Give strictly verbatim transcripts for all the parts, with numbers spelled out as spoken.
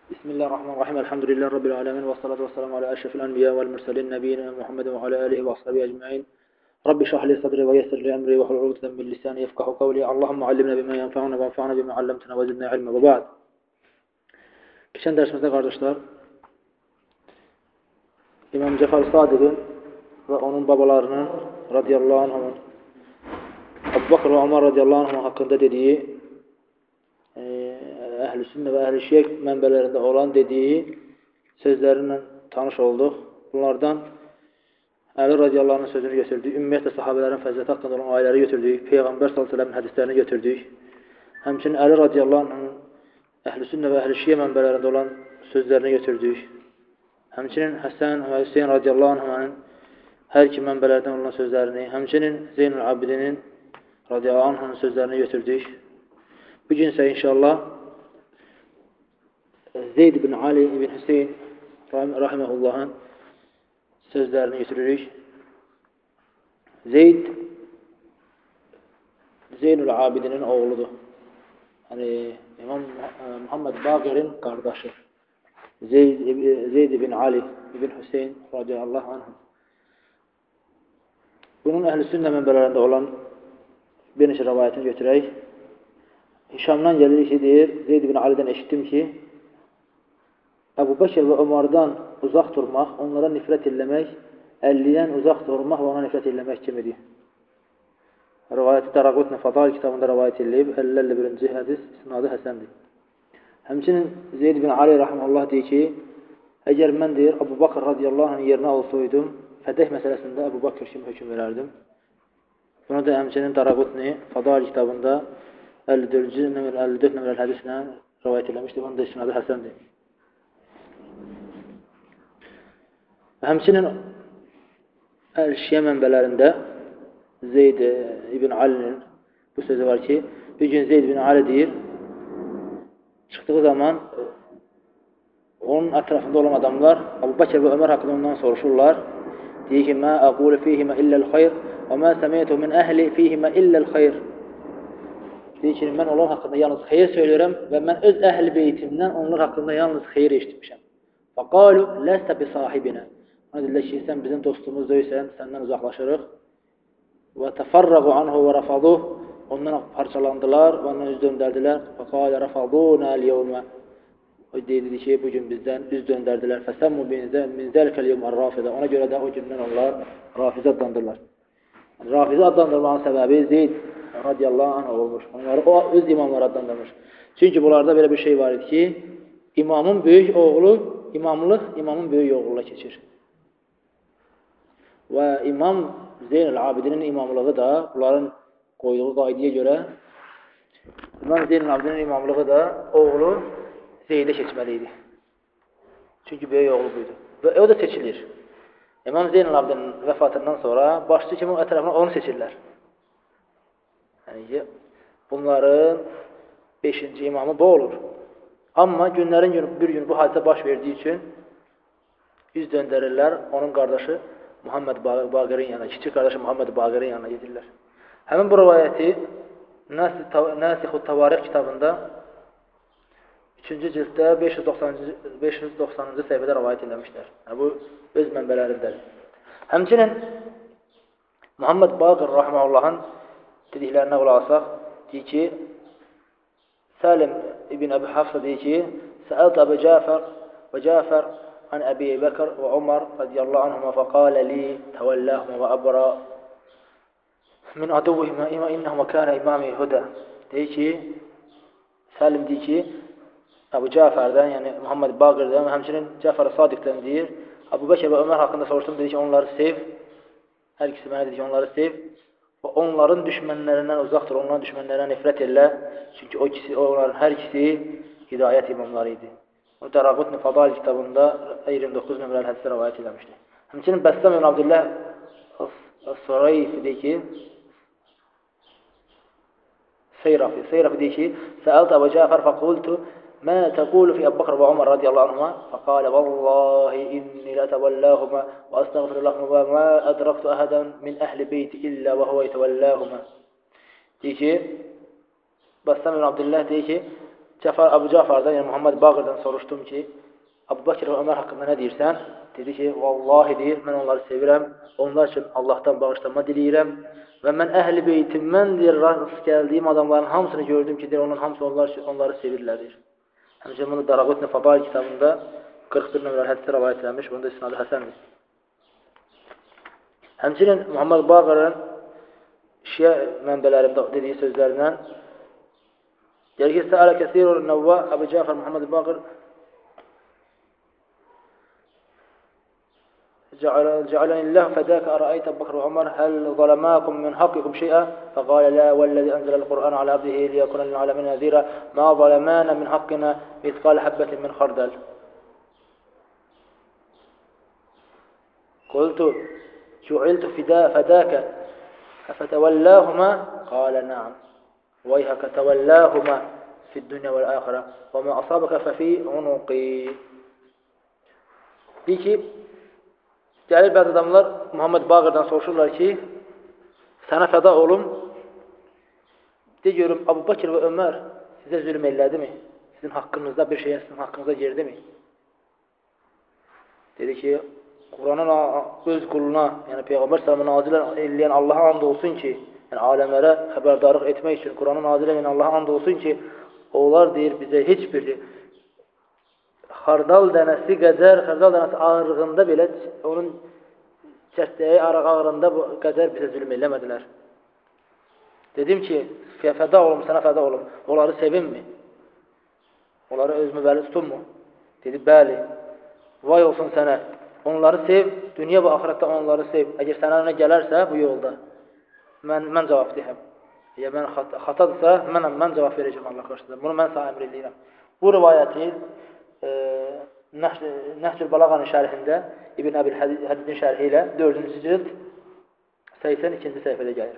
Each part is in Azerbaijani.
Bismillahirrahmanirrahim. Elhamdülillahi Rabbil alemin. Ve salatu ve selamu ala eşrefil enbiya vel mursalin. Nebiyyina Muhammed ve ala alihi ve ashabihi ecma'in. Rabbi şrah li sadri ve yessir li emri ve hlul ukdeten min lisani yefkahu kavli. Allahumme allimna bima yenfa'una ve enfa'na bima allamtana ve zidna ilme. Ve ba'd. Geçen dersimizde kardeşler, İmam Cəfər Sadiq'in ve onun babalarının radıyallahu anh'ın, Abu Bakr ve Ömer radıyallahu anh'ın hakkında dediği, Əhl-i Sünnə və Əhl-i Şiə mənbələrində olan dediyi sözlərinlə tanış olduq. Bunlardan Əli radiyallahu anh'ın sözünü götürdük. Ümumiyyətlə sahabələrin fəziləti haqqında olan ayələri götürdük. Peyğəmbər sallallahu əleyhi və səlləmin hədislərini götürdük. Həmçinin Əli radiyallahu anh'ın Əhl-i Sünnə və Əhl-i Şiə mənbələrində olan sözlərini götürdük. Həmçinin Həsən və Hüseyn radiyallahu anh'ın hər iki mənbələrdən olan sözlərini, həmçinin Zeynul Abidinin radiyallahu anh'ın sözlərini götürdük. Bu gün isə inşallah Zeyd ibn Ali ibn Hüseyn rahimehullah'ın sözlərini götürürük. Zeyd Zeynul Abidinin oğludur. Yani İmam Muhammed Baqir'in kardeşi. Zeyd, Zeyd ibn Ali ibn Hüseyn radiyallahu anh. Bunun Əhl-i Sünnə mənbələrində olan bir neçə rivayətini götürək. Hişamdan gəlir ki, deyir, Zeyd ibn Ali'dən eşitdim ki, Əbu Bəkir və Ömərdən uzaq durmaq, onlara nifrət eləmək, əllidən uzaq durmaq və ona nifrət eləmək kimidir. Rivayəti Daraqutni Fadail kitabında rivayət edilib, əlli birinci hədis, isnadı Həsəndir. Həmçinin Zeyd ibn Ali rahimehullah deyir ki, əgər mən deyir, Əbu Bakr radiyallahu anh yerinə olsaydım, fədəh məsələsində Əbu Bakr kimi hökm verərdim. Bunu da həmçinin Daraqutni Fadail kitabında əlli dördüncü əlli dörd nömrəli hədislə rivayət eləmişdir. Bunun da isnadı Həsəndir. Həmçinin Əl-Şiə mənbələrində Zeyd ibn Ali'nin bu sözü var ki, bir gün Zeyd ibn Ali deyir, çıxdığı zaman onun ətrafında olan adamlar Əbu Bəkir və Ömər haqqında ondan soruşurlar. Deyir ki, mə əqulu fihimə illəl xeyr və mə səmiyyətu min əhli fihimə illəl xeyr. Deyir ki, mən onlar haqqında yalnız xeyir söylüyorum və mən öz əhl-i beytimdən onlar haqqında yalnız xeyir eşitmişəm. Fəqalu ləstə bi sahibinə. Ona deyirlər ki, sən bizim dostumuz deyilsən, səndən uzaqlaşırıq. Və təfərrəqu anhu və rəfaduh. Ondan parçalandılar və ondan üz döndərdilər. Fəqalə rəfadunə l-yevmə. O deyildi ki, bugün bizdən üz döndərdilər. Fəsəmmu min zəlikəl yevmə rafidə. Ona görə də o gündən onlar rafizə adlandırırlar. Rafizə adlandırmanın səbəbi Zeyd radiyallahu anh olmuş. Onları o öz imamları adlandırmış. Çünki bunlarda belə bir şey var idi ki, imamın böyük oğlu, imamlıq imamın böyük oğluna keçir. Və İmam Zeynul Abidinin imamlığı da bunların qoyduğu qaydaya görə İmam Zeynul Abidinin imamlığı da oğlu Zeydə keçməli idi. Çünki böyük oğlu buydu. Və o da seçilir. İmam Zeynul Abidinin vəfatından sonra başçı kimi ətrafına onu seçirlər. Yəni, bunların beşinci imamı bu olur. Amma günlərin bir gün bu hadisə baş verdiyi üçün üz döndərirlər, onun qardaşı Muhammed Baqirin yanına, kiçik qardaşı Muhammed Baqirin yanına gedirlər. Həmin bu rivayəti Nasixut Tavarix kitabında üçüncü cilddə beş yüz doxsanıncı səhifədə rivayət edilmişlər. Yəni, bu öz mənbələrindədir. Həmçinin Muhammed Baqir rahimehullah'ın dediklərinə qulaq asaq, deyir ki, Salim ibn Əbi Hafsa deyir ki, Səəlt Əbi Cəfər və Cəfər an Əbi Bəkr və Umar radiyallahu anhuma fəqalə li təvəlləhumə və əbra min aduvihimə imə innəhumə kənə imami hudə. Deyir ki, Salim deyir ki, Əbu Cəfərdən, yəni Muhammed Baqirdən və həmçinin Cəfər Sadiqdən deyir, Əbu Bəkir və Ömər haqqında soruşdum, deyir ki, onları sev, hər ikisi mənə deyir ki, onları sev və onların düşmənlərindən uzaqdır, onların düşmənlərindən nifrət elə, çünki o ikisi, onların hər ikisi hidayət imamları idi. O Daraqutni Fadail kitabında iyirmi doqquz nömrəli hədisdə rivayət edilmişdir. Həmçinin Bəssam ibn Abdullah As-Surayfi deyir ki, Seyrafi, Seyrafi deyir ki, Səəlt Əbu Cəfər fəqultu mə təqulu fi Əbu Bakr və Umar radiyallahu anhuma fəqalə vallahi inni lətəvəlləhumə və əstəğfirullah və mə ədrəqtu əhədən min əhli beyti illə və huvə yətəvəlləhumə. Deyir ki, Bəssam ibn Abdullah deyir ki, Cəfər Əbu Cafardan, yəni Muhammed Baqirdən soruşdum ki, Əbu Bakr və Ömər haqqında nə deyirsən? Dedi ki, vallahi deyir, mən onları sevirəm, onlar üçün Allahdan bağışlanma diləyirəm və mən əhl-i beytimdən deyir, rast gəldiyim adamların hamısını gördüm ki, deyir, onun hamısı onlar üçün onları sevirlər, deyir. Həmçinin bunu Daraqutni Fadail kitabında qırx bir nömrəli hədisdə rəvayət edilmiş, bunda isnadı həsəndir. Həmçinin Muhammed Baqirin Şiə mənbələrində dediyi sözlərindən deyir ki, Səələ kəsirur nəvvə Əbu Cəfər Muhammed Baqir جعلني الله فداك أرأيت أبو بكر وعمر هل ظلماكم من حقكم شيئا فقال لا والذي أنزل القرآن على عبده ليكون للعالمين نذيرا ما ظلمانا من حقنا مثقال حبة من خردل قلت جعلت فداك أفتولاهما قال نعم ويحك تولاهما في الدنيا والآخرة وما أصابك ففي عنقي deyir ki, gəlir bəzi adamlar Muhammed Baqirdən soruşurlar ki, sənə fəda olum, de görüm, Əbu Bakr və Ömər sizə zülm elədimi? Sizin haqqınızda bir şeyə, sizin haqqınızda girdimi? Dedi ki, Quranın öz quluna, yəni Peyğəmbər sələmə nazil eləyən Allaha and olsun ki, yəni aləmlərə xəbərdarlıq etmək üçün Quranı nazil eləyən Allaha and olsun ki, onlar deyir bizə heç bir xardal dənəsi qədər, xardal dənəsi ağırlığında belə, onun çərtdəyi araq ağırında bu qədər bizə zülm eləmədilər. Dedim ki, fəda olum, sənə fəda olum, onları sevinmi? Onları özümü bəli tutunmu? Dedi, bəli, vay olsun sənə, onları sev, dünya və axirətdə onları sev. Əgər sənə önə gələrsə bu yolda, mən, mən cavab deyəm. Ya mən xat xatadırsa, mənəm, mən cavab verəcəm Allah qarşısında. Bunu mən sənə əmr eləyirəm. Bu rivayəti e, Nəhcül Balağanın şərhində İbn Əbil Hədidin şərhi ilə dördüncü cild səksən ikinci səhifədə gəlir.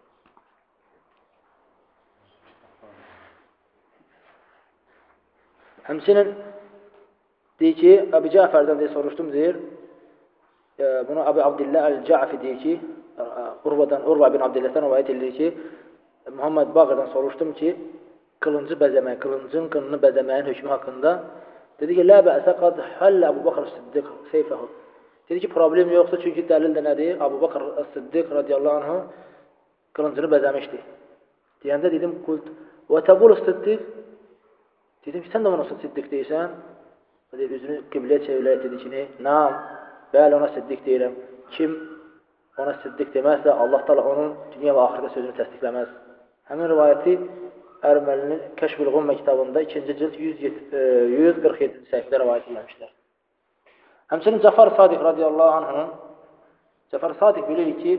Həmçinin deyir ki, Əbu Cəfərdən deyə soruşdum, deyir, e, bunu Əbu Abdillah Əl-Cəfi deyir ki, Urvadan, Urva ibn Abdillah'dan rivayət edir ki, Muhammed Baqirdən soruşdum ki, qılıncı bəzəmək, qılıncın qınını bəzəməyin hökmü haqqında. Dedi ki, lə bəəsə qad həllə Əbu Bakr Siddiq seyfəhu. Dedi ki, problem yoxdur, çünki dəlil də nədir? Əbu Bakr Siddiq radiyallahu anhu qılıncını bəzəmişdi. Deyəndə dedim, qult, və təqul Siddiq. Dedim ki, sən də ona Siddiq deyirsən. Dedi, üzünü qibləyə çevirək, dedi ki, nam, bəli ona Siddiq deyirəm. Kim ona Siddiq deməzsə, Allah da onun dünya və axirdə sözünü təsdiqləməz. Həmin rivayəti Ərməlinin Kəşf-ül Qummə kitabında ikinci cild yüz qırx yeddinci səhifədə rivayət edilmişdir. Həmçinin Cəfər Sadiq radiyallahu anh'ın Cəfər Sadiq bilir ki,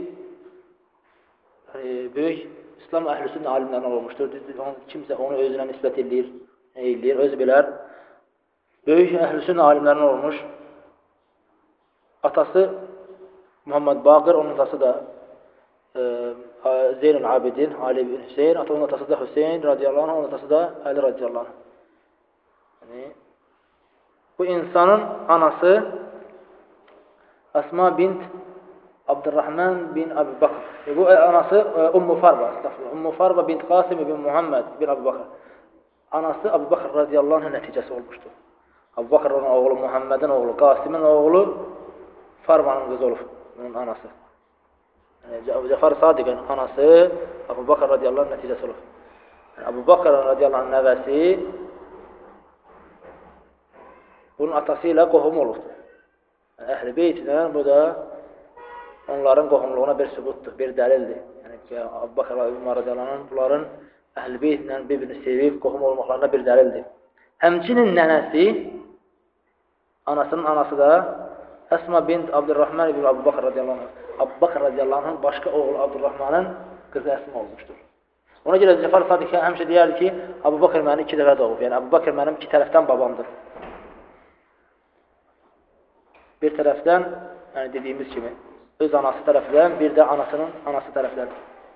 böyük İslam əhlüsünün alimlərindən olmuşdur. Kimsə onu özünə nisbət edir, eləyir, özü bilər. Böyük əhlüsünün alimlərindən olmuş. Atası Muhammed Baqir, onun atası da e, Zeynul Abidin, Ali ibn Hüseyin, onun atası da Hüseyin radiyallahu anh, onun atası da Ali radiyallahu anh. Yani, bu insanın anası Əsma bint Abdurrahman bin Əbu Bakr. E, bu anası e, Ummu Farba, Ummu Farba bint Qasim ibn Muhammed bin Əbu Bakr. Anası Əbu Bakr radiyallahu anh nəticəsi olmuşdur. Əbu Bakrın oğlu, Muhammedin oğlu, Qasimin oğlu Farbanın qızı olub, onun anası. Yəni, Cəfər Sadiqin anası Əbu Bakr radiyallahu anh nəticəsi olub. Yəni, Əbu Bakr radiyallahu anh nəvəsi bunun atası ilə qohum olubdur. Yəni, Əhl-i Beytlə bu da onların qohumluğuna bir sübutdur, bir dəlildir. Yəni ki, Əbu Bakr radiyallahu anh bunların Əhl-i Beytlə bir-birini sevib, qohum olmaqlarına bir dəlildir. Həmçinin nənəsi, anasının anası da Əsma bint Abdurrahman ibn Əbu Bakr radiyallahu anh. Əbu Bakr radiyallahu anh başqa oğlu Abdurrahmanın qızı Əsma olmuşdur. Ona görə Cəfər Sadiq həmişə deyərdi ki, Əbu Bakr məni iki dəfə doğub. Yəni Əbu Bakr mənim iki tərəfdən babamdır. Bir tərəfdən, yəni dediyimiz kimi, öz anası tərəfdən, bir də anasının anası tərəfdən.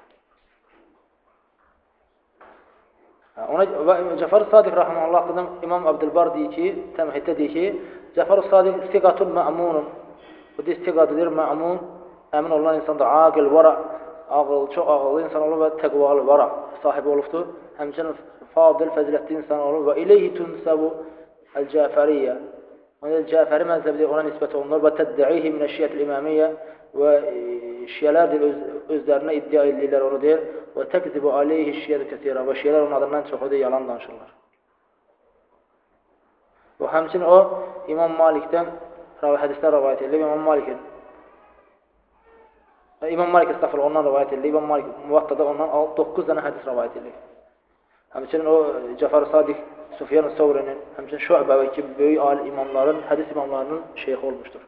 Ona Cəfər Sadiq rahmanullah haqqında İmam Abdülbar deyir ki, təmhiddə deyir ki, Cəfər Sadiq istiqatun mə'munun. Bu da istiqatıdır, mə'mun, əmin olan insandır, aqil, vara, ağıl, çox ağıllı insan olub və təqvalı, varaq sahibi olubdur. Həmçinin fadil, fəzilətli insan olub və ileyhi tunsabu el-Cəfəriyyə. Ona Cəfəri məzhəbi ona nisbət olunur və təddi'ihi minəşşiyyətil imamiyyə və şiyələr öz, özlərinə iddia edirlər onu deyir və təkzibu aleyhi şiyyədə kəsirə və şiyələr onun adından çoxu da yalan danışırlar. Və həmçinin o İmam Malikdən hədislər rəvayət edilir. İmam Malikin İmam Malik estağfurullah ondan rəvayət edilir. İmam Malik Muvattada ondan doqquz dənə hədis rəvayət edilir. Həmçinin o Cəfər Sadiq, Sufyan Savrinin, həmçinin Şu'bə və kimi böyük ali imamların, hədis imamlarının şeyxi olmuşdur.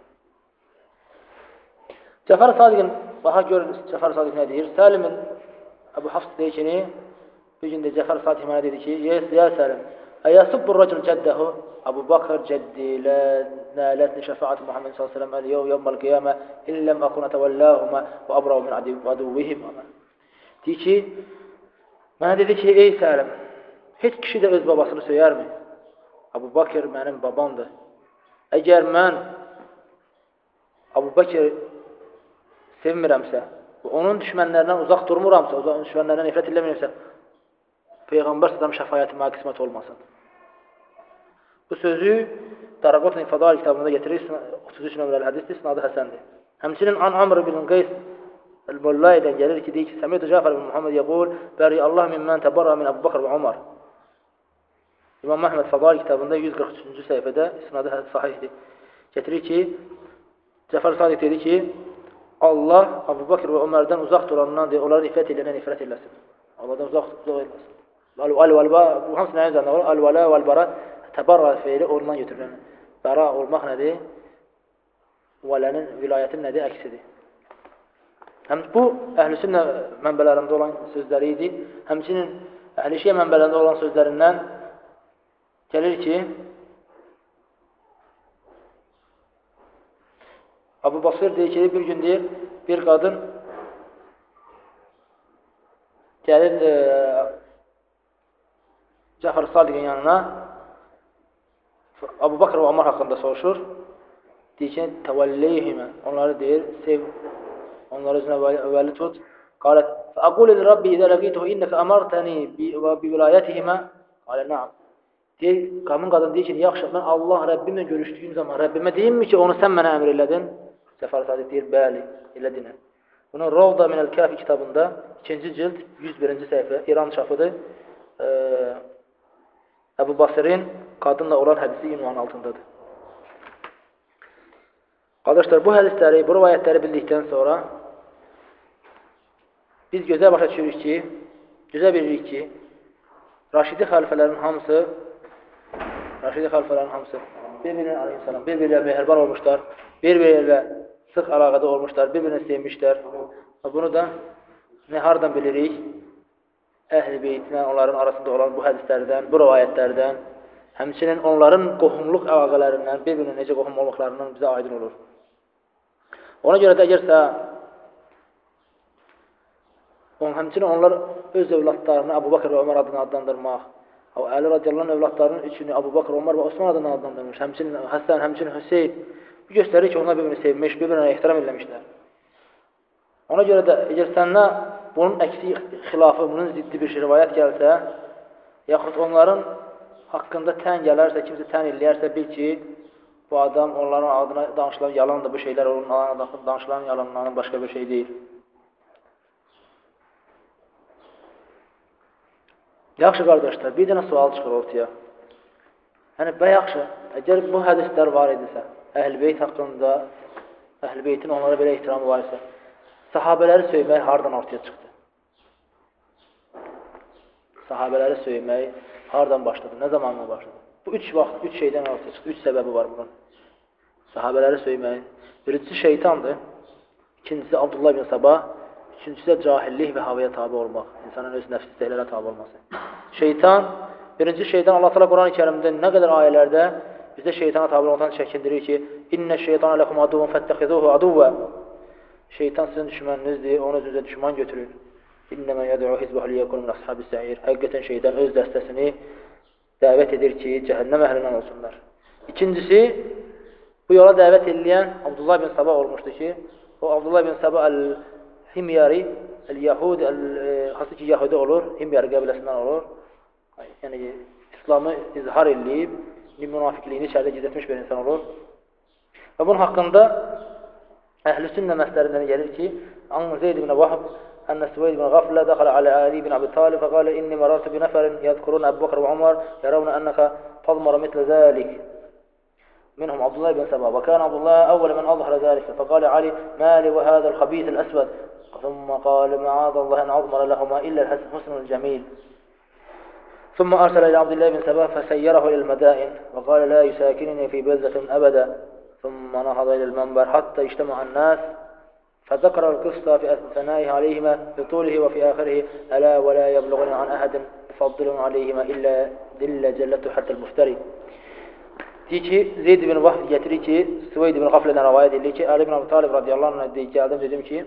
Cəfər Sadiqin, baxa görün Cəfər Sadiq nə deyir? Səlimin Əbu Hafs deyir ki, bir gün də Cəfər Sadiq mənə dedi ki, ya Səlim, əyəsubbur racul cəddəhu Əbu Bakır cəddi lə nələtni şəfaat Muhammed sallallahu aleyhi ve sellem əl-yevm yevməl qiyamə illəm əkunə təvəlləhumə və əbrav min aduvihim. Deyir ki, mənə dedi ki, ey Səlim, heç kişi də öz babasını söyərmi? Əbu Bakır mənim babamdır. Əgər mən Əbu Bakır sevmirəmsə, onun düşmənlərindən uzaq durmuramsa, onun düşmənlərindən nifrət eləmirəmsə, Peyğəmbər sallallahu şəfayətimə qismət olmasın. Bu sözü Daraqutni Fadail kitabında getirir, otuz üç nömrəli hədisdir, isnadı həsəndir. Həmçinin An Amr ibn Qays el-Mullayədən gəlir ki, deyir ki, Səmiyyət Cəfər ibn Muhammed yəqul, bəri Allah mimmən təbarra min Əbu Bakr və Umar. İmam Əhməd Fadail kitabında yüz qırx üçüncü səhifədə isnadı sahihdir. Getirir ki, Cəfər Sadiq dedi ki, Allah Əbu Bakr və Ömərdən uzaq durandan deyir, onları nifrət edilən nifrət eləsin. Allahdan uzaq eləsin. Al-Vələ, bu hamısı nəyin üzərində olur? Al-Vələ və Al-Bara təbarra feili ondan götürülən. Bəra olmaq nədir? Vələnin, vilayətin nədir? Əksidir. Həm bu əhl-i sünnə mənbələrində olan sözləri idi. Həmçinin əhl-i şiə mənbələrində olan sözlərindən gəlir ki, Əbu Basir deyir ki, bir gün deyir, bir qadın gəlir e, Cəfər Sadiqin yanına Əbu Bakr və Ömər haqqında soruşur. Deyir ki, təvəlleyhimə, onları deyir, sev, onları özünə vəli tut. Qalət, fəəqul ilə Rabbi idə ləqituhu innəkə əmərtəni və bi vilayətihimə. Qalə, naam. Deyir, qanun qadın deyir ki, yaxşı, mən Allah Rəbbimlə görüşdüyüm zaman Rəbbimə deyimmi ki, onu sən mənə əmr elədin? Cəfər Sadiq deyir, bəli, elədinə. Bunun Rovda Minəl-Kəfi kitabında ikinci cild yüz birinci səhifə, İran çapıdır. Ee, Əbu Basirin qadınla olan hədisi ünvanı altındadır. Qardaşlar, bu hədisləri, bu rivayətləri bildikdən sonra biz gözəl başa düşürük ki, gözəl bilirik ki, Raşidi xəlifələrin hamısı Raşidi xəlifələrin hamısı bir-birinə aleyhissalam, bir-birinə mehriban olmuşlar, bir-birinə sıx əlaqədə olmuşlar, bir-birinə sevmişlər. Bunu da nə hardan bilirik? Əhl-i beytindən, onların arasında olan bu hədislərdən, bu rivayətlərdən, həmçinin onların qohumluq əlaqələrindən, bir-birinə necə qohum olduqlarından bizə aydın olur. Ona görə də əgərsə, on, həmçinin onlar öz övladlarını Əbu Bakr və Ömər adını adlandırmaq, Əli radiyallahu övladlarının üçünü Əbu Bakr, Ömər və Osman adını adlandırmış, həmçinin Həsən, həmçinin Hüseyn, bu göstərir ki, onlar bir-birini sevmiş, bir-birinə ehtiram eləmişlər. Ona görə də, əgər sənə bunun əksi xilafı, bunun ziddi bir şey rivayət gəlsə, yaxud onların haqqında tən gələrsə, kimsə tən eləyərsə, bil ki, bu adam onların adına danışılan yalandır, bu şeylər onların adına danışılan yalanlarının başqa bir şey deyil. Yaxşı qardaşlar, bir dənə sual çıxır ortaya. Yəni, bə yaxşı, əgər bu hədislər var idisə, Əhl-i Beyt haqqında, Əhl-i Beytin onlara belə ehtiramı var isə, sahabələri söymək hardan ortaya çıxdı? Sahabələri söymək hardan başladı? Nə zamanla başladı? Bu üç vaxt, üç şeydən ortaya çıxdı. Üç səbəbi var bunun. Sahabələri söymək. Birincisi şeytandır. İkincisi Abdullah ibn Sabah. Üçüncüsü də cahillik və havaya tabi olmaq. İnsanın öz nəfsi istəklərə tabi olması. Şeytan, birinci şeytan Allah Teala Quran-ı Kərimdə nə qədər ayələrdə bizə şeytana tabi olmaqdan çəkindirir ki, İnnə şeytana ləkum aduvun fəttəxizuhu aduvvə. Şeytan sizin düşməninizdir, onu özünüzə düşman götürür. İnnəmə yəd'u hizbəhu liyəkunu min ashabi səir. Həqiqətən şeytan öz dəstəsini dəvət edir ki, cəhənnəm əhlindən olsunlar. İkincisi, bu yola dəvət edilən Abdullah ibn Sabah olmuşdu ki, o Abdullah ibn Sabah Himyari el-Yahud, hansı ki Yahudi olur, Himyari qəbiləsindən olur. Yəni İslamı izhar edib, münafiqliyini içəridə gizlətmiş bir insan olur. Və bunun haqqında Əhl-i Sünnə məsələrindən gəlir ki, An Zeyd ibn Vahb أن سويد بن غفلة دخل على علي بن أبي طالب فقال إني مررت بنفر يذكرون أبو بكر وعمر يرون أنك تضمر مثل ذلك منهم عبد الله بن سبا وكان عبد الله أول من أظهر ذلك فقال علي ما لي وهذا الخبيث الأسود ثم قال معاذ الله أن أضمر لهما إلا الحسن الجميل ثم أرسل إلى عبد الله بن سبا فسيره إلى المدائن وقال لا يساكنني في بلدة أبدا ثم نهض إلى المنبر حتى اجتمع الناس فذكر القصة في ثنائه عليهما في طوله وفي آخره ألا ولا يبلغن عن أحد فضل عليهما إلا دل جلته حتى المفتري. Deyir ki, Zeyd ibn Vahb getirir ki, Süveyd ibn Qaflədən rəvayət edilir ki, Ali ibn Abi Talib radiyallahu anh deyir, gəldim, dedim ki,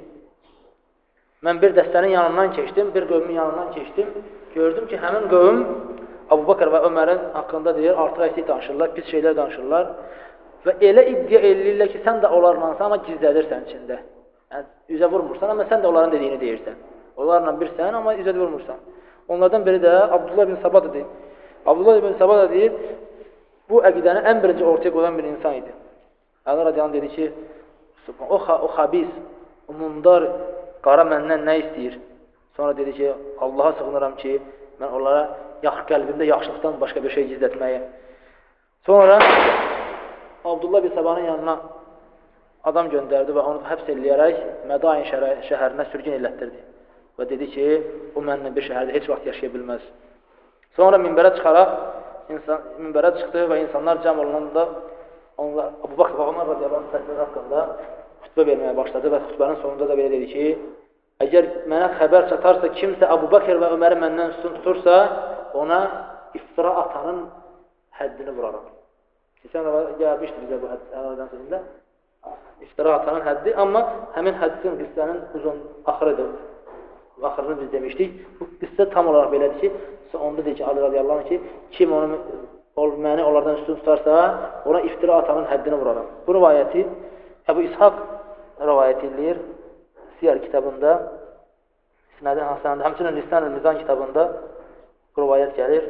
mən bir dəstənin yanından keçdim, bir qövmün yanından keçdim, gördüm ki, həmin qövm Abu Bakr və Ömərin haqqında deyir, artıq əksik danışırlar, pis şeylər danışırlar və elə iddia edirlər ki, sən də onlarla amma gizlədirsən içində. Yəni, üzə vurmursan, amma sən də onların dediyini deyirsən. Onlarla birsən, amma üzə vurmursan. Onlardan biri də Abdullah ibn Sabah deyir. Abdullah ibn Sabah da deyir, bu əqidəni ən birinci ortaya qoyan bir insan idi. Əli radiyan dedi ki, o, o xabis, o mundar qara məndən nə istəyir? Sonra dedi ki, Allaha sığınıram ki, mən onlara qəlbimdə yaxşılıqdan başqa bir şey gizlətməyə. Sonra Abdullah ibn Sabahın yanına adam göndərdi və onu həbs eləyərək Mədain şəhərinə sürgün elətdirdi. Və dedi ki, o mənlə bir şəhərdə heç vaxt yaşaya bilməz. Sonra minbərə çıxaraq, insan, minbərə çıxdı və insanlar cəm olunanda onlar Abu Bakr və Ömər radiyallahu anh haqqında xütbə verməyə başladı və xütbənin sonunda da belə dedi ki, əgər mənə xəbər çatarsa, kimsə Abu Bakr və Öməri məndən üstün tutursa, ona iftira atanın həddini vuraram. Sən gəlmişdir bizə bu həddən sözündə. İftira atanın həddi, amma həmin həddin qıssənin uzun axırıdır. Axırını biz demişdik. Bu qıssə tam olaraq belədir ki, onda deyir ki, Ali radiyallahu anh ki, kim onu, məni onlardan üstün tutarsa, ona iftira atanın həddini vuraram. Bu rivayəti Əbu İshaq rivayət edilir Siyar kitabında, İsnədin Hasan'da, həmçinin Lisan-ı Mizan kitabında bu rivayət gəlir.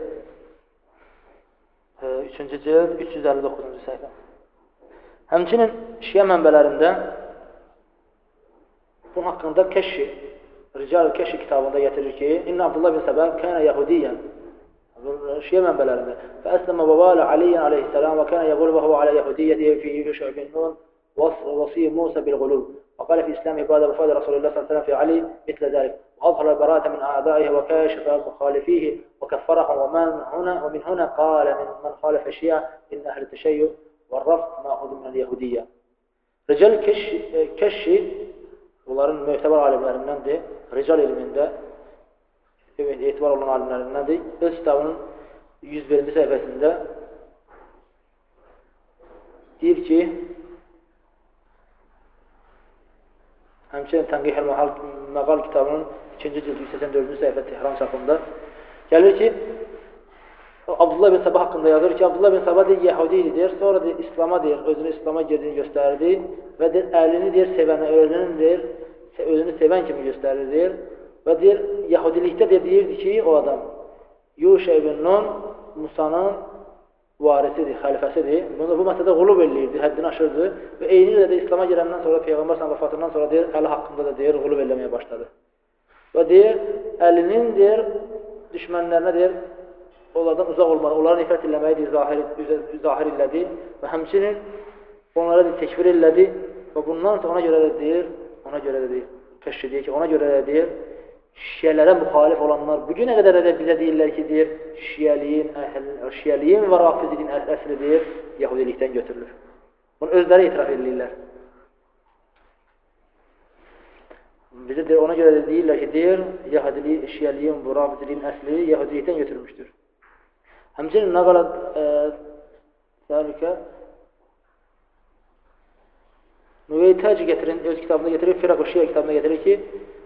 üçüncü cild, üç yüz əlli doqquzuncu səhifə. Həmçinin Şiə mənbələrində bunun haqqında Kəşşi, Rical-ı Kəşşi kitabında getirir ki, İnna Abdullah bin Səbə kənə Yahudiyyən. Şiə mənbələrində. Və əsləmə babalə Aliyyən aleyhisselam və kənə yəqulu və huvə alə Yahudiyyəti fi Yuşə bin Nun vəsiy Musa bil-Qulub. Və qalə fi İslam ibadə və fadə Rasulullah sallallahu aleyhi ve sellem fi Ali mitlə zəlik. وأظهر البراءة من أعدائه وكاشف مخالفيه وكفرهم ومن هنا ومن هنا قال من من خالف الشيعة إن أهل التشيع والرفض مأخوذ من اليهودية. Rical Kəşşi bunların möhtəbər alimlərindəndir. Rical ilmində etibar olan alimlərindəndir. Öz kitabının yüz birinci səhifəsində deyir ki, həmçinin Tənqih el-Məqal kitabının ikinci cild yüz səksən dördüncü səhifə Tehran çapında gəlir ki, Abdullah bin Sabah haqqında yazır ki, Abdullah bin Sabah deyir, Yəhudi idi deyir, sonra deyir, İslama deyir, özünü İslama girdiğini göstərdi və deyir, əlini deyir, sevənə, ölünün deyir, özünü sevən kimi göstərir deyir və deyir, Yəhudilikdə deyir, deyirdi ki, o adam Yuşə ibn Nun, Musanın varisidir, xəlifəsidir. Bunu, bu məsələdə qulub eləyirdi, həddini aşırdı və eyni ilə də İslama girəndən sonra, Peyğəmbər sallallahu vəfatından sonra deyir, əli haqqında da deyir, qulub eləməyə başladı. Və deyir, əlinin deyir, düşmənlərinə deyir, onlardan uzaq olmalı, onları nifrət eləməyi deyir, zahir, zahir elədi və həmçinin onlara deyir, təkfir elədi və bundan sonra ona görə də deyir, ona görə də deyir, Kəşşi deyir ki, ona görə də deyir, Şiələrə müxalif olanlar bugünə qədər də bizə deyirlər ki, deyir, Şiəliyin, Şiəliyin və Rafiziliyin əsli deyir, Yahudilikdən götürülür. Bunu özləri etiraf edirlər. Bizə deyir, ona görə də deyirlər ki, deyir, Yahudiliyin, Şiəliyin və Rafiziliyin əsli Yahudilikdən götürülmüşdür. Həmçinin Naqalat Zəlikə Nüveytəci getirin, öz kitabında getirir, Firaq-ı Şiə kitabında getirir ki,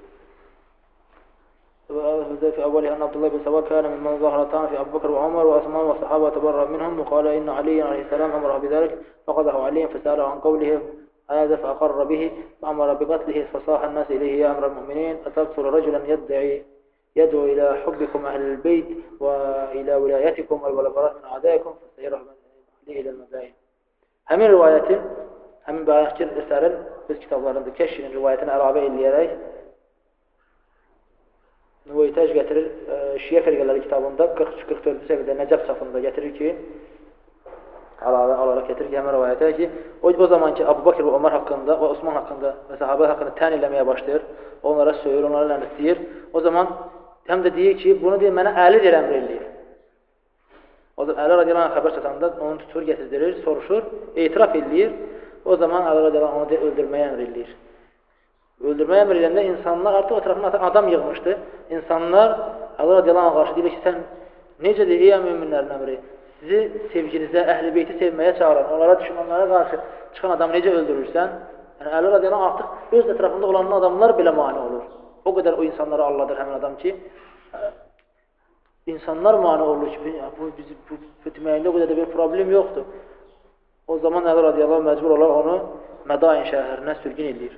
في أوله أن عبد الله بن سبا كان ممن ظهرتان في أبو بكر وعمر وعثمان والصحابة تبرأ منهم وقال إن علي عليه السلام أمره بذلك فقده علي فسأله عن قوله هذا فأقر به فأمر بقتله فصاح الناس إليه يا أمر المؤمنين أتقتل رجلا يدعي يدعو إلى حبكم أهل البيت وإلى ولايتكم والبراءة من أعدائكم فسيرهم إلى المدائن. Həmin rivayəti, həmin bayaqki əsərin öz kitablarında Kəşfin rivayətini əlavə eləyərək Nüveytəc gətirir, Şiə fərqələri kitabında qırx üç qırx dörd səviyyədə Nəcəb çapında gətirir ki, əlavə alaraq gətirir ki, həmin rivayətə ki, o, o zaman ki, Abu Bakr və Ömər haqqında və Osman haqqında və sahabə haqqında tən eləməyə başlayır, onlara söyür, onlara lənətləyir. O zaman həm də deyir ki, bunu deyir, mənə Əli deyir, əmr eləyir. O zaman Əli radiyallahu anh xəbər çatanda onu tutur, gətirdirir, soruşur, etiraf eləyir. O zaman Əli radiyallahu anh onu deyir, öldürməyə əmr eləyir. Öldürməyə əmr eləyəndə insanlar artıq o tərəfində adam yığmışdı. İnsanlar Əli radiyallahu anh qarşı deyir ki, sən necə deyir, ey müminlərin əmri, sizi sevginizə, əhl-i beyti sevməyə çağıran, onlara düşmanlara qarşı çıxan adamı necə öldürürsən? Yəni, Əli radiyallahu anh artıq öz ətrafında olan adamlar belə mani olur. O qədər o insanları alladır həmin adam ki, insanlar mani olur ki, bu, bu, bu, bu deməyində o qədər də bir problem yoxdur. O zaman Əli radiyallahu anh məcbur olar onu Mədain şəhərinə sürgün edir.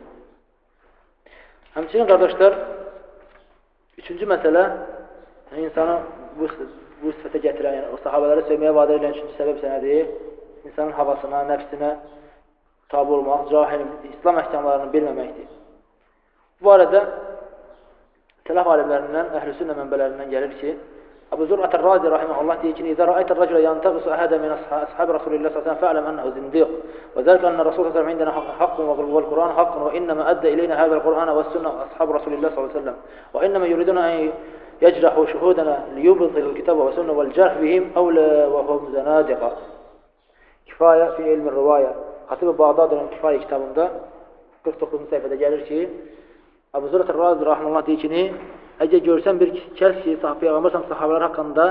Həmçinin qardaşlar, üçüncü məsələ, insanı bu, bu sifətə gətirən, yəni o sahabələri sevməyə vadar edən üçüncü səbəb sənədir, insanın havasına, nəfsinə tabi olmaq, cahil, İslam əhkamlarını bilməməkdir. Bu arada Sələf alimlərindən, əhl-i sünnə mənbələrindən gəlir ki, Əbu Zur'at el-Razi rahimehullah deyir ki, "İzə ra'aytə rəculə yantaqisu ahada min ashabi Rasulillah sallallahu əleyhi və səlləm fa'lam ennehu zindiq. Və zəlika enne Rasul sallallahu əleyhi və səlləm indena haqqun və Kur'an haqqun və innema adda ileyna hadzal Kur'an və sünnə ashabi Rasulillah sallallahu əleyhi və səlləm. Və innema yuriduna an yecrahu şuhudana liyubtilul kitaba və sünnə vel cerh bihim awla və hum zanadiqa." Kifayə fi ilmi rivayə. Xatib Bağdadinin Kifayə kitabında qırx doqquzuncu səhifədə gəlir ki, Əbu Zur'at el-Razi rahimehullah deyir ki, əgər görsən bir kəs ki, Peyğəmbər sahabələr haqqında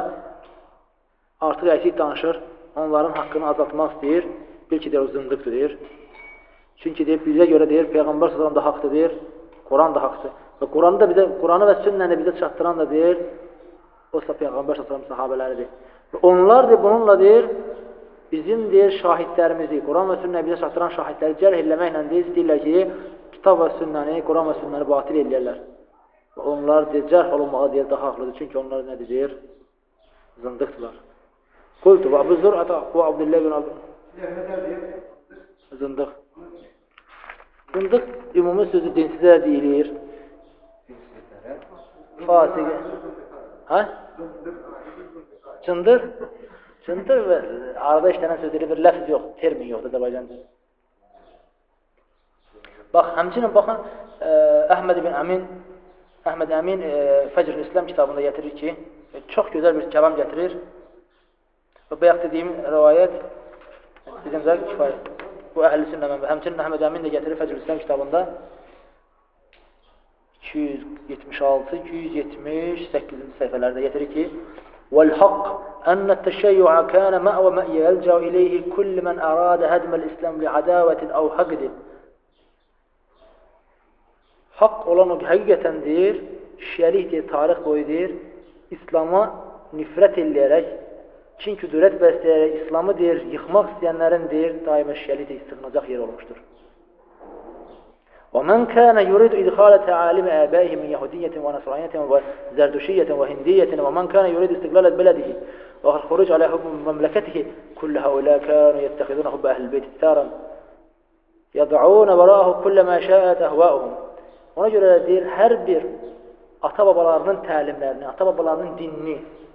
artıq əksik danışır, onların haqqını azaltmaq istəyir, bil ki, deyir, o zındıqdır, deyir. Çünki deyir, bizə görə deyir, Peyğəmbər sallallahu da haqdır, deyir, Quran da haqdır. Və Quranı da bizə, Quranı və sünnəni bizə çatdıran da deyir, o da Peyğəmbər sallallahu sahabələridir. Və onlar deyir, bununla deyir, bizim deyir, şahidlərimizi, Quran və sünnəni bizə çatdıran şahidləri cərh eləməklə deyir, istəyirlər ki, kitab və sünnəni, Quran və sünnəni batil eləyərlər. Onlar deyir, cərh olunmağa deyir, daha haqlıdır. Çünki onlar nədir deyir? Zındıqdırlar. Qultu və Əbu Zur'at və Abdullah bin Abdullah. Zındıq. Zındıq ümumi sözü dinsizlərə deyilir. Fasiqə. Hə? Çındır. Çındır və arada işlənən söz deyilir, bir ləfz yox, termin yoxdur Azərbaycanda. Bax, həmçinin baxın, Əhməd ibn Əmin Əhməd Əmin e, Fəcr-ül İslam kitabında gətirir ki, e, çox gözəl bir kəlam gətirir. Və bayaq dediyim rivayət bizim zəq kifayə. Bu əhl-i sünnə mənbə. Həmçinin Əhməd Əmin də gətirir Fəcr-ül İslam kitabında iki yüz yetmiş altı iki yüz yetmiş səkkizinci səhifələrdə gətirir ki, وَالْحَقِّ أَنَّ التَّشَيُّعَ كَانَ مَأْوَ مَأْيَ يَلْجَأُ إِلَيْهِ كُلُّ مَنْ أَرَادَ هَدْمَ الْإِسْلَامِ لِعَدَاوَةٍ أَوْ حَقْدٍ. Haqq olan o həqiqətən deyir, şiəlik deyir, tarix boyu deyir, İslam'a nifrət eləyərək, kin küdürət bəsləyərək, İslam'ı deyir, yıxmaq istəyənlərin deyir, daima şiəlik deyir, sığınacaq yer olmuşdur. وَمَنْ كَانَ يُرِيدُ إِدْخَالَ تَعَالِمِ آبَائِهِ مِنْ يَهُدِيَّةٍ وَنَصْرَانِيَّةٍ وَزَرْدُشِيَّةٍ وَهِنْدِيَّةٍ وَمَنْ كَانَ يُرِيدُ استقلال بلده والخروج على حكم مملكته كل هؤلاء كانوا يتخذون حب أهل البيت ثارا يضعون وراءه كل ما شاءت أهواؤهم. Ona görə də deyir, hər bir ata-babalarının təlimlərini, ata-babalarının dinini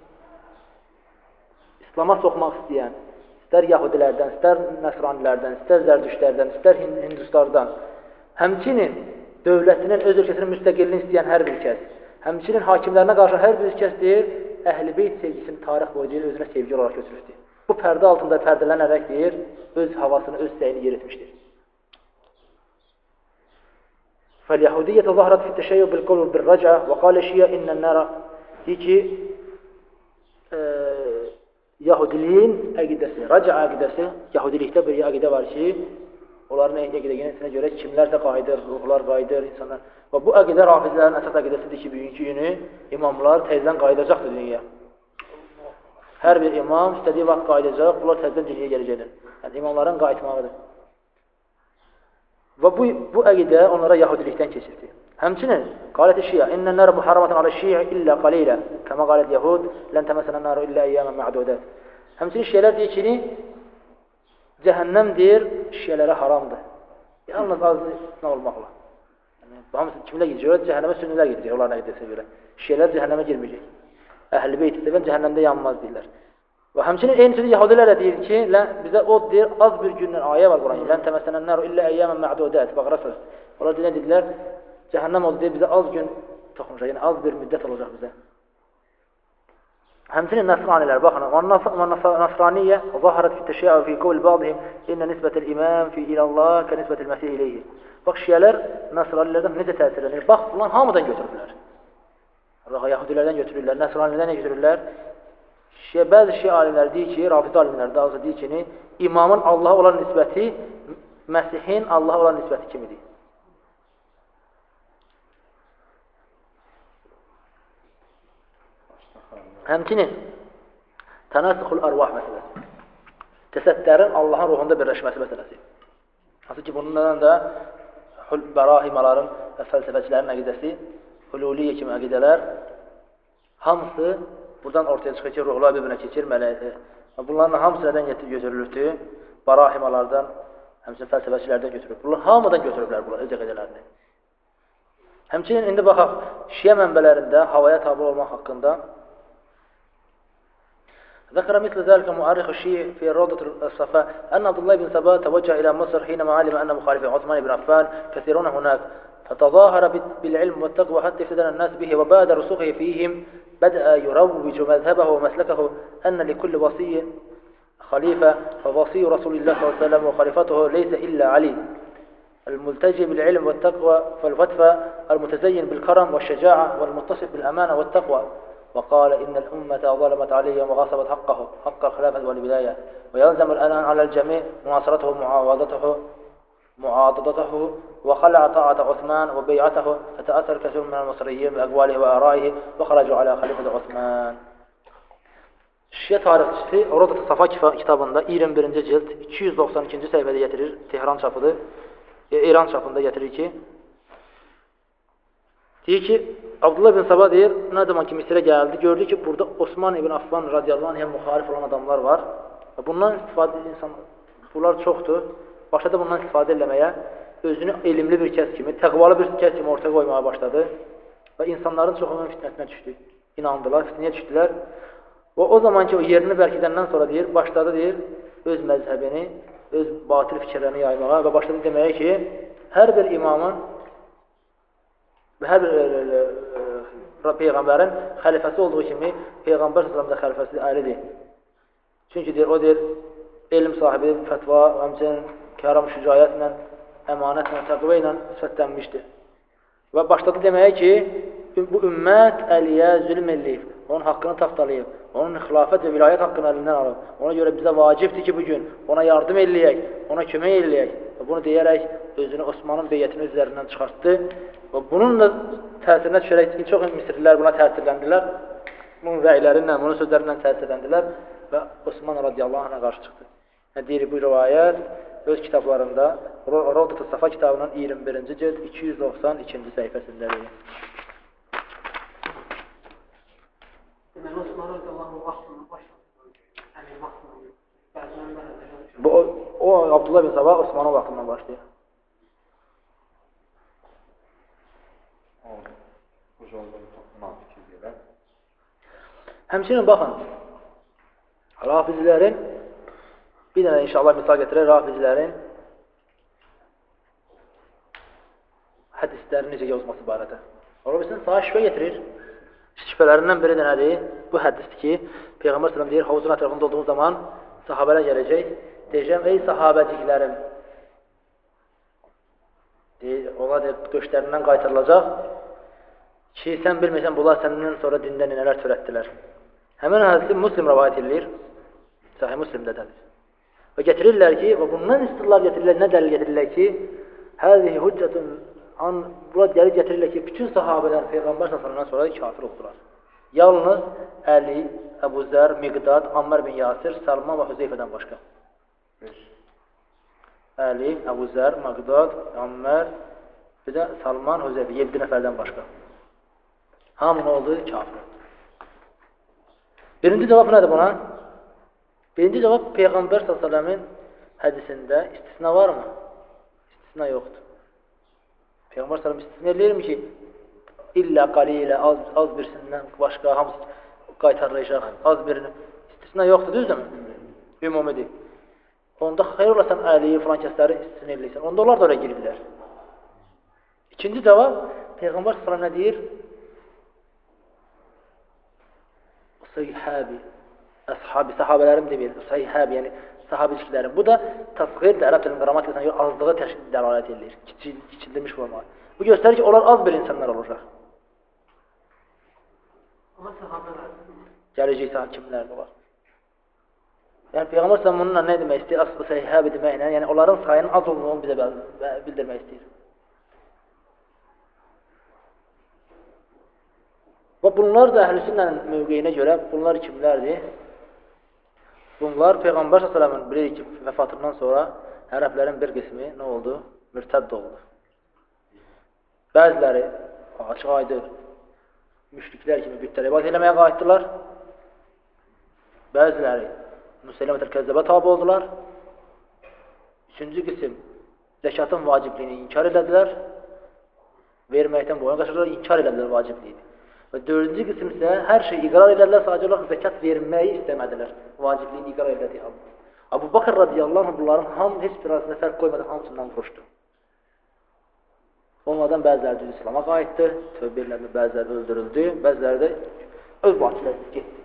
İslama soxmaq istəyən, istər Yahudilərdən, istər Nəsranilərdən, istər Zərdüşlərdən, istər Hinduslardan, həmçinin dövlətinin öz ölkəsinin müstəqilliyini istəyən hər bir kəs, həmçinin hakimlərinə qarşı hər bir kəs deyir, Əhl-i Beyt sevgisini tarix boyu deyir, özünə sevgi olaraq götürübdür. Bu pərdə altında pərdələnərək deyir, öz havasını, öz səyini yer etmişdir. فاليهودية ظهرت في التشيع بالقول بالرجعة وقال الشيعة إن النار deyir ki e, Yahudiliyin əqidəsi, raca əqidəsi, Yahudilikdə bir əqidə var ki, onların əqidəsinə görə kimlərsə qayıdır, ruhlar qayıdır, insanlar. Və bu əqidə rafizlərin əsas əqidəsidir ki, bugünkü günü imamlar təzədən qayıdacaqdır dünyaya. Hər bir imam istədiyi vaxt qayıdacaq, bunlar təzədən dünyaya gələcəkdir. Yəni imamların qayıtmağıdır. Və bu, bu əqidə onlara yahudilikdən keçirdi. Həmçinin, qalət-i şiə, innən nərə muharramatın alə şiə illə qalilə, kəmə qalət yahud, lən təməsənən nərə illə əyyəmən mə'dudət. Həmçinin şiələr deyir ki, cəhənnəm deyir, şiələrə haramdır. Yalnız az istisna olmaqla. Yəni, hamısı kimlə gidəcək? Cəhənnəmə sünnilər gidəcək, onların əqidəsinə görə. Şiələr cəhənnəmə girməyəcək. Əhl-i beyt istəyən cəhənnəmdə yanmaz deyirlər. Və həmçinin eyni sözü Yahudilər də deyir ki, bizə o deyir, az bir gündən ayə var Quran. Lən təməsənən nəru illə əyyəmən mə'dudət. Baxırasınız. Onlar deyir, dedilər, cəhənnəm oldu deyir, bizə az gün toxunacaq, yəni az bir müddət olacaq bizə. Həmçinin Nəsranilər, baxın, Nəsraniyyə zahərət fi təşəyyü fi qovl ba'dihim innə nisbətəl imam fi ilallah kə nisbətəl məsih ileyhi. Bax, şiyələr Nəsranilərdən necə təsirlənir? Bax, bunlar hamıdan götürürlər. Yahudilərdən götürürlər, Nəsranilərdən nə götürürlər? Şiə, bəzi şiə alimləri deyir ki, Rafidə alimləri daha azı deyir ki, imamın Allaha olan nisbəti Məsihin Allaha olan nisbəti kimidir. Həmçinin tənasıxul ərvah məsələsi. Cəsədlərin Allahın ruhunda birləşməsi məsələsi. Hansı ki, bundan da bərahimaların və fəlsəfəçilərin əqidəsi, hululiyyə kimi əqidələr hamısı buradan ortaya çıxır ki, ruhlar bir-birinə keçir, mələkdir. Bunların hamısı nədən götürülübdür? Barahimalardan, həmçinin fəlsəfəçilərdən götürülüb. Bunlar hamıdan götürüblər bunlar, öz əqidələrini. Həmçinin indi baxaq, şiə mənbələrində havaya tabi olmaq haqqında ذكر مثل ذلك مؤرخ الشيعي في روضة الصفاء أن عبد الله بن سبا توجه إلى مصر حينما علم أن مخالفي عثمان بن عفان كثيرون هناك فتظاهر بالعلم والتقوى حتى افتدن الناس به وبادر رسوخه فيهم بدأ يروج مذهبه ومسلكه أن لكل وصي خليفة فوصي رسول الله صلى الله عليه وسلم وخليفته ليس إلا علي الملتجي بالعلم والتقوى فالفتفى المتزين بالكرم والشجاعة والمتصف بالأمانة والتقوى وقال إن الأمة ظلمت عليه وغصبت حقه حق الخلافة والولاية ويلزم الآن على الجميع مناصرته ومعاوضته معاضدته وخلع طاعة عثمان وبيعته فتأثر كثير من المصريين بأقواله وآرائه وخرجوا على خليفة عثمان. Şiə tarixçisi Rodat-ı Safa kitabında iyirmi birinci cild iki yüz doxsan ikinci səhifədə gətirir, Tehran çapıdır, İran çapında gətirir ki, deyir ki, Abdullah ibn Sabah deyir, nə zaman ki Misirə gəldi, gördü ki, burada Osman ibn Affan radiyallahu anhə müxalif olan adamlar var. Bundan istifadə insan, bunlar çoxdur. Başladı bundan istifadə eləməyə, özünü elmli bir kəs kimi, təqvalı bir kəs kimi ortaya qoymaya başladı və insanların çoxunun fitnəsinə düşdü. İnandılar, fitnəyə düşdülər. Və o zaman ki, o yerini bərkidəndən sonra deyir, başladı deyir, öz məzhəbini, öz batil fikirlərini yaymağa və başladı deməyə ki, hər bir imamın və hər bir e, e, e, Peyğəmbərin xəlifəsi olduğu kimi Peyğəmbər sallallahu əleyhi və səlləm də xəlifəsi Əlidir. Çünki deyir, o deyir, elm sahibi, fətva, həmçinin kəram şücayətlə, əmanətlə, təqvə ilə sifətlənmişdir. Və başladı deməyə ki, bu ümmət Əliyə zülm eləyib, onun haqqını tapdalayıb, onun xilafət və vilayət haqqını əlindən alıb. Ona görə bizə vacibdir ki, bugün ona yardım eləyək, ona kömək eləyək. Və bunu deyərək özünü Osmanın beyyətini üzərindən çıxartdı. Və bunun da təsirinə düşərək çox Misirlilər buna təsirləndilər. Bunun rəylərindən, bunun sözlərindən təsirləndilər və Osman radiyallahu anh'a qarşı çıxdı. Yəni, deyir, bu rivayət öz kitablarında Rodat-ı Safa kitabının iyirmi birinci cild iki yüz doxsan ikinci səhifəsindədir. Deməli, Osman radiyallahu anh'a başladı. Həmin vaxtında. Bu, o, Abdullah bin Sabah Osmanın vaxtından başlayır. Həmçinin baxın, Rafizlərin, bir dənə inşallah misal gətirək, Rafizlərin hədislərin necə yazması barədə. Rafizlərin sağa şübhə getirir. Şübhələrindən biri də nədir? Bu hədisdir ki, Peyğəmbər sallallahu deyir, havuzun ətrafında olduğu zaman sahabələr gələcək, deyəcəm, ey sahabəciklərim, deyir, onlar deyir, döşlərindən qaytarılacaq ki, sən bilmirsən, bunlar səndən sonra dindən nələr törətdilər. Həmin hədisi Müslim rəvayət edilir, Sahih Müslimdədir. Və gətirirlər ki, və bundan istillah gətirirlər, nə dəlil gətirirlər ki, həzihi hüccətun, burada gəlir gətirirlər ki, bütün sahabələr Peyğəmbər sallallahu sonra kafir oldular. Yalnız Əli, Əbu Zər, Miqdad, Ammar bin Yasir, Salman və Hüzeyfədən başqa. Əli, Əbu Zər, Məqdad, Əmmər, bir də Salman, Hüzeyfə, yeddi nəfərdən başqa. Hamı nə oldu? Kafir. Birinci cavab nədir buna? Birinci cavab, Peyğəmbər sallallahu əleyhi və səlləmin hədisində istisna varmı? İstisna yoxdur. Peyğəmbər sallallahu əleyhi və səlləm istisna eləyirmi ki, illə qalilə, az, az birisindən başqa, hamısı qaytarılacaq, az birini. İstisna yoxdur, düzdürmü? Ümumidir. Onda xeyr olasan Əliyi, filan kəsləri istisna eləyirsən. Onda onlar da oraya girdilər. İkinci cavab, Peyğəmbər sallallahu əleyhi və səlləm nə deyir? Səhəbi, əshabi, sahabələrim demir, səhəbi, yəni sahabiçilərim. Bu da təsğir də ərəb dilinin qrammatikasına görə azlığı təşkil dəlalət edir, kiçil, kiçildilmiş formalı. Bu göstərir ki, onlar az bir insanlar olacaq. Amma sahabələr gələcək saat kimlərdə olar? Yəni Peyğəmbər sallallahu əleyhi və səlləm bununla nə demək istəyir? Aslı səhəbi deməklə, yəni onların sayının az olduğunu bizə bildirmək istəyir. Və bunlar da əhl-i-sünnənin mövqeyinə görə bunlar kimlərdir? Bunlar Peyğəmbər sallallahu əleyhi və səlləmin bilirik ki, vəfatından sonra ərəblərin bir qismi nə oldu? Mürtədd oldu. Bəziləri açıq aydın müşriklər kimi bütlərə ibadət eləməyə qayıtdılar. Bəziləri Müsəlləmətəl Kəzzəbə tabi oldular. Üçüncü qism zəkatın vacibliyini inkar elədilər. Verməkdən boyun qaçırdılar, inkar elədilər vacibliyini. Və dördüncü qism isə hər şey iqrar edərlər, sadəcə olaraq zəkat verməyi istəmədilər. Vacibliyini iqrar elədiyi halda. Əbu Bakır radiyallahu anh bunların hamı heç bir arasında fərq qoymadan hamısından qoşdu. Onlardan bəziləri düz İslam'a qayıtdı, tövbə elədi, bəziləri öldürüldü, bəziləri də öz vakilə getdi.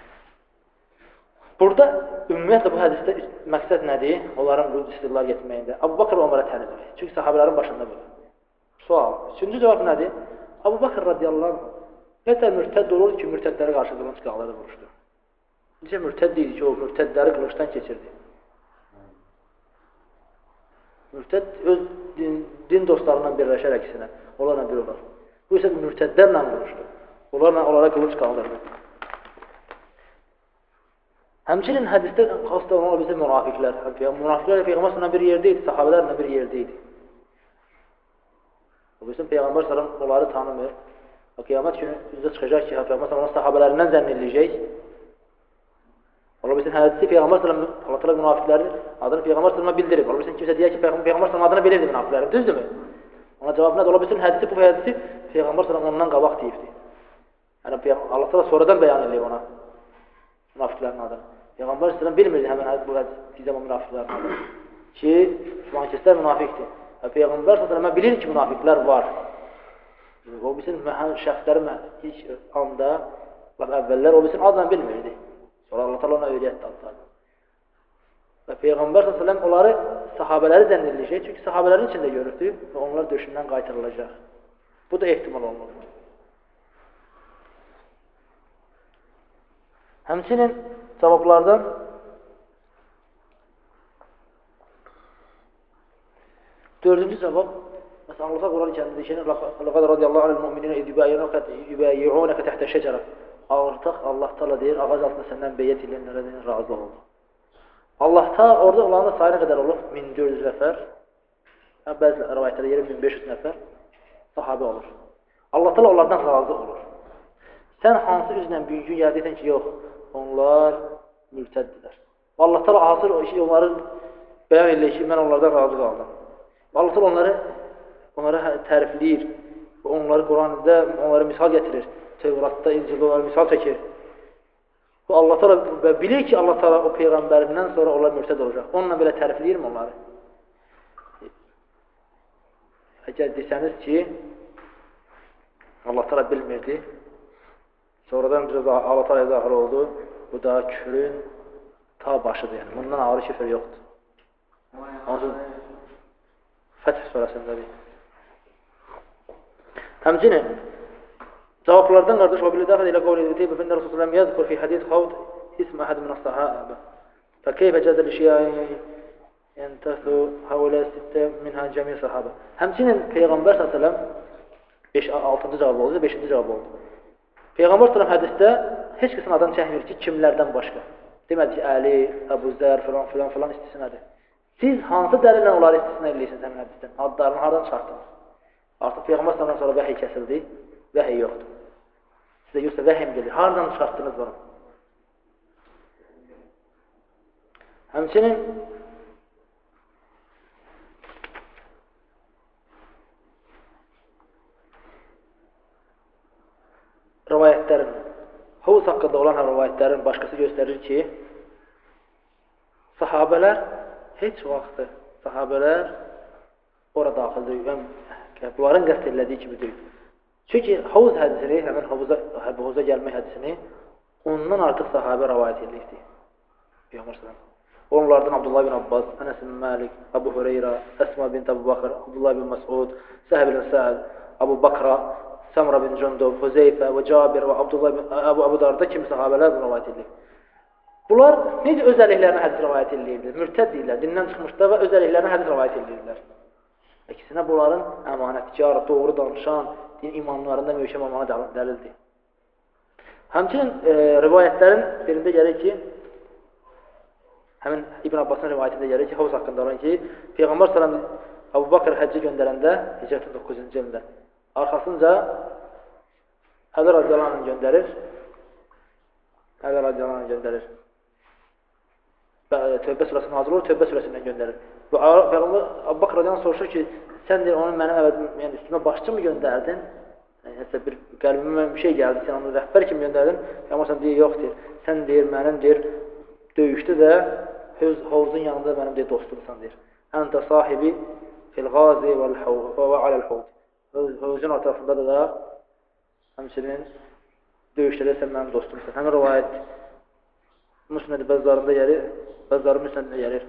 Burada ümumiyyətlə bu hədisdə məqsəd nədir? Onların bu istillar getməyində. Əbu Bakır onlara tənizdir. Çünki sahabələrin başında bu. Sual. Üçüncü cavab nədir? Əbu Bakır radiyallahu anh Nətə mürtədd olur ki, mürtədləri qarşı qılınç qağları vuruşdu. Necə mürtədd deyil ki, o mürtədləri qılıçdan keçirdi. Mürtədd öz din, din dostlarından birləşər əksinə, onlarla bir olar. Bu isə mürtədlərlə vuruşdu. Onlarla onlara qılınç qaldırdı. Həmçinin hədisdə xasta olan bizə münafiqlər. Münafiqlər Peyğəmbər bir yerdə idi, sahabələrlə bir yerdə idi. O bizim Peyğəmbər sallam onları tanımır. O qiyamət günü üzə çıxacaq ki, Peyğəmbər sallam onun sahabələrindən zənn ediləcək. Ola bilsin hədisi Peyğəmbər sallam Allah təala münafiqlərin adını Peyğəmbər sallama bildirib. Ola bilsin kimsə deyər ki, Peyğəmbər sallam adını bilirdi münafiqlərin, düzdürmü? Ona cavab nədir? Ola bilsin hədisi bu hədisi Peyğəmbər sallam ondan qabaq deyibdi. Yəni Allah təala sonradan bəyan edib ona münafiqlərin adını. Peyğəmbər sallam bilmirdi həmin bu hədisi zaman münafiqlərin adını. Ki, filan kəslər münafiqdir. Peyğəmbər sallam bilir ki, münafiqlər var. O bizim şəxsləri ilk anda, əvvəllər o bizim adını bilmirdi. Sonra Allah təala ona öyrətdi adlarını. Və Peyğəmbər sallallahu əleyhi və səlləm onları sahabeləri zənn ediləcək. Çünki sahabələrin içində görürdü və onlar döşündən qaytarılacaq. Bu da ehtimal olunur. Həmçinin cavablardan dördüncü cavab mesela Allah Quran-ı Kərimdə deyir: "Laqad radiyallahu anil mu'minina iz yubayyi'unaka tahta şecere." Artıq Allah Taala deyir, ağac altında səndən beyət edənlərdən razı oldu. Allah Taala orada olanın sayı nə qədər olur? min dörd yüz nəfər. Bəzi rivayətlərdə yerə min beş yüz nəfər sahabə olur. Allah Taala onlardan razı olur. Sən hansı üzlə büyüyün yəqin ki, yox, onlar mürtəddirlər. Allah Taala hazır o işi onların bəyan edir ki, mən onlardan razı qaldım. Allah Taala onları onlara tərifləyir. Onları Quranda onlara misal gətirir. Tevratda, İncildə onlara misal çəkir. Bu Allah Taala bilir ki, Allah Taala o peyğəmbərindən sonra onlar mürtəd olacaq. Onunla belə tərifləyirmi onları? Əgər desəniz ki, Allah Taala bilmirdi. Sonradan bir Allah Taala zahir oldu. Bu da küfrün ta başıdır. Yəni bundan ağır küfür yoxdur. Onsuz Fəth surəsindədir. Həmçinin cavablardan qardaş o bilə ilə qavl edir ki, "Fəndə Rasulullah sallallahu yəzkur fi hadis Xavd ism ahad min as-sahabə." Fəkeyfə cəzə li-şiya'i yentasu havla sittə minha cəmi sahabə. Həmçinin Peyğəmbər sallallahu əleyhi və səlləm beş altıncı cavab oldu, beşinci cavab oldu. Peyğəmbər sallallahu hədisdə heç kəsin adını çəkmir ki, kimlərdən başqa. Demədi ki, Əli, Əbu Zər filan filan filan istisnadır. Siz hansı dəlillə onları istisna edirsiniz həmin hədisdən? Adlarını haradan çıxartdınız? Artıq Peyğəmbər sallallahu əleyhi və səlləm sonra vəhiy kəsildi, vəhiy yoxdur. Sizə yoxsa vəhim gedir. Haradan çıxartdınız bunu? Həmçinin rivayətlərin, Hovuz haqqında olan rivayətlərin başqası göstərir ki, sahabələr heç vaxtı sahabələr ora daxil deyil. Bunların qəsd elədiyi kimi deyil. Çünki Hovuz hədisini, həmin Hovuza, Hovuza gəlmək hədisini ondan artıq sahabə rivayət edirdi. Onlardan Abdullah bin Abbas, Ənəs bin Məlik, Əbu Hüreyrə, Əsma bint Əbu Bakır, Abdullah bin Məsud, Səhəb bin Səəd, Əbu Bakra, Səmra bin Cündub, Hüzeyfə və Cabir və Abdullah bin Əbu Əbu Darda kimi sahabələr rivayət edir. Bunlar necə özəlliklərinə hədis rivayət edirlər? Mürtəd deyirlər, dindən çıxmışlar və özəlliklərinə hədis rivayət edirlər. Əksinə bunların əmanətkar, doğru danışan, din imanlarında möhkəm olmağa dəlildir. Həmçinin e, rivayətlərin birində gəlir ki, həmin İbn Abbasın rivayətində gəlir ki, Hovuz haqqında olan ki, Peyğəmbər sallallahu əleyhi və səlləm Əbu Bakr həccə göndərəndə Hicrətin doqquzuncu ilində arxasınca Əli radiyallahu anh göndərir. Əli radiyallahu anh göndərir. Tövbə surəsindən hazır olur, Tövbə surəsindən göndərir. Və Peyğəmbər Əbu Bakr radiyallahu anh soruşur ki, sən deyir, onu mənim əvədim, yəni üstümə başçı mı göndərdin? Yəni, bir qəlbimə bir şey gəldi, sən onu rəhbər kimi göndərdin. Peyğəmbər sən deyir, yox deyir. Sən deyir, mənim deyir, döyüşdü də Hovuzun yanında mənim deyir, dostumsan deyir. Əntə sahibi fil-qazi və aləl-hovd. Hovuzun ətrafındadır da, həmçinin döyüşdə sən mənim dostumsan. Həmin rivayət Müsnəd bəzarında gəlir, bəzarı Müsnədində gəlir.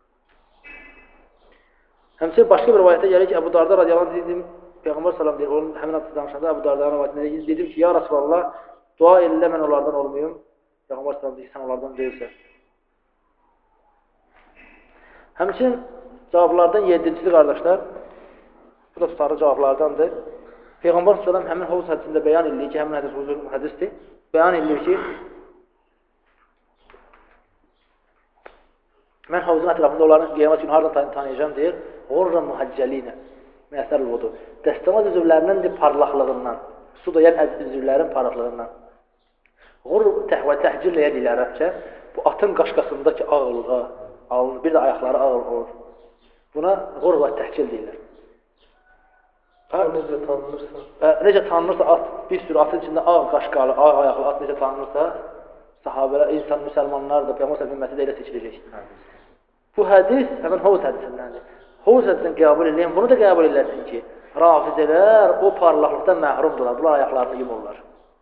Həmçinin başqa bir rivayətdə gəlir ki, Əbu Darda radiyallahu anh dedim, Peyğəmbər sallam deyir, onun həmin adlı danışanda Əbu Darda rivayətində dedim ki, ya Rasulallah, dua elə mən onlardan olmayım. Peyğəmbər sallam deyir, sən onlardan deyilsən. Həmçinin cavablardan yedincisi qardaşlar, bu da tutarlı cavablardandır. Peyğəmbər sallam həmin Hovuz hədisində bəyan edilir ki, həmin hədis uzun hədisdir. Bəyan edilir ki, mən Hovuzun ətrafında onların qiyamət günü haradan tanıyacağım deyir. Orra muhaccəlinə məsəl odur. Dəstəmaz üzvlərinin parlaqlığından, su da yəni üzvlərin parlaqlığından. Qur və təhcillə deyirlər ərəbcə. Bu atın qaşqasındakı ağırlığa, alınır, bir də ayaqları ağır olur. Buna qur və təhcil deyirlər. Necə tanınırsa? Necə tanınırsa at, bir sürü atın içində ağ qaşqalı, ağ ayaqlı at necə tanınırsa, sahabələr, insan, müsəlmanlar da Peyğəmbər ümməti də elə seçiləcək. Bu hədis həmin Hovuz hədisindəndir. Hovuz hədisindən qəbul edilən, bunu da qəbul edilərsin ki, rafizələr o parlaqlıqdan məhrumdurlar, bunlar ayaqlarını yumurlar.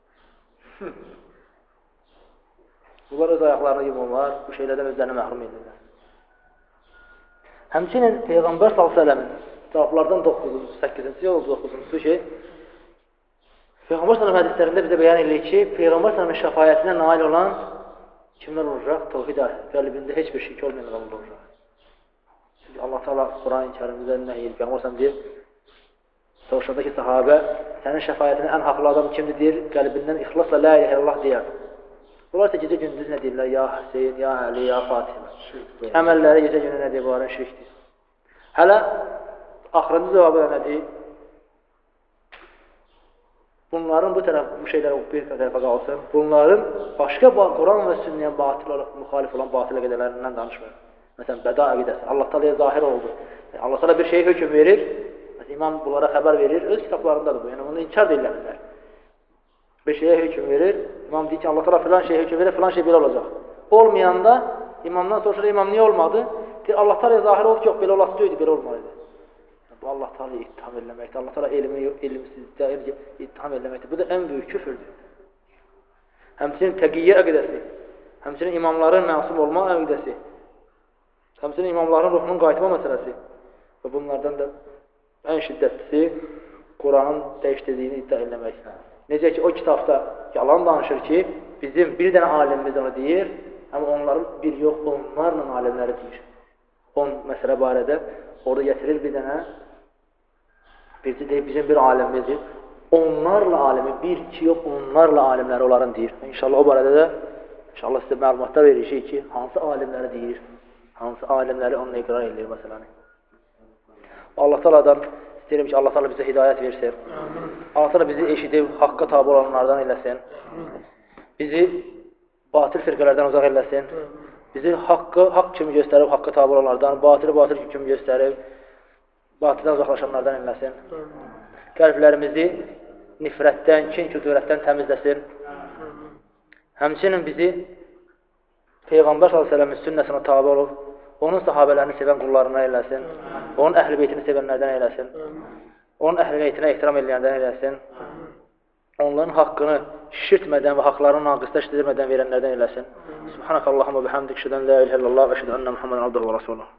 Bunlar öz ayaqlarını yumurlar, bu şeylərdən özlərini məhrum edirlər. Həmçinin Peyğəmbər sallallahu əleyhi və səlləmin cavablardan doqquzuncu, səkkizinci yol doqquzuncu ki, Peyğəmbər sallallahu hədislərində bizə bəyan edilir ki, Peyğəmbər sallallahu şəfaətinə nail olan kimlər olacaq? Tövhid qəlbində heç bir şirk olmayan adam olacaq. Çünki Allah Teala Quran-ı Kərimdə nə deyir? Peyğəmbər sallallahu deyir, soruşanda ki, sahabə sənin şəfaətinə ən haqlı adam kimdir deyir? Qəlbindən ixlasla la ilahe illallah deyər. Bunlar isə gecə gündüz nə deyirlər? Ya Hüseyin, ya Əli, ya Fatimə. Əməlləri gecə günü nə deyir? Bu aran şirkdir. Hələ axırıncı cavabı da nədir? Bunların bu tərəf, bu şeylər bir tərəfə qalsın. Bunların başqa Quran və sünnəyə batil olaraq müxalif olan batil əqidələrindən danışmır. Məsələn, bəda əqidəsi. Allah Taala'ya zahir oldu. Yəni, Allah Taala bir şeyə hökm verir. Məsələn, imam bunlara xəbər verir. Öz kitablarındadır bu. Yəni, bunu inkar deyirlər. Bir şeyə hökm verir. İmam deyir ki, Allah Taala filan şeyə hökm verir, filan şey belə olacaq. Olmayanda imamdan soruşur, imam niyə olmadı? Deyir, Allah Taala'ya zahir oldu ki, yox, belə olası deyildi, belə olmalıydı. Bu Allah Teala'yı ittiham eləməkdir. Allah Teala elmi, elmsizdə ittiham eləməkdir. Bu da ən böyük küfürdür. Həmçinin təqiyyə əqidəsi, həmçinin imamların məsum olma əqidəsi, həmçinin imamların ruhunun qayıtma məsələsi və bunlardan da ən şiddətlisi Quranın dəyişdirdiyini iddia eləmək. Necə ki, o kitabda yalan danışır ki, bizim bir dənə alimimiz onu deyir, amma onların bir yox, onlarla alimləri deyir. On məsələ barədə orada gətirir bir dənə, bircə deyib, bizim bir alimimizdir. Onlarla alimi, bir, iki yox, onlarla alimləri onların deyir. İnşallah o barədə də, inşallah sizə məlumatlar verəcək ki, hansı alimləri deyir. Hansı alimləri onunla iqrar edir məsələni. Allah Taala'dan istəyirəm ki, Allah Taala bizə hidayət versin. Allah Taala bizi eşidib haqqa tabe olanlardan eləsin. Bizi batil firqələrdən uzaq eləsin. Bizi haqqı haqq kimi göstərib haqqa tabe olanlardan, batili batil kimi göstərib batildən uzaqlaşanlardan eləsin. Qəlblərimizi nifrətdən, kin, küdurətdən təmizləsin. Həmçinin bizi Peyğəmbər sallallahu əleyhi və səlləmin sünnəsinə tabe olub, onun sahabələrini sevən qullarına eləsin. Onun əhl-i beytini sevənlərdən eləsin. Onun əhl-i beytinə ehtiram edənlərdən eləsin. Onların haqqını şişirtmədən və haqlarını naqisləşdirmədən verənlərdən eləsin. Subhanakallahumma bihamdik, şədən la ilahe illallah və şədən enne Muhammeden abduhu və rasuluhu.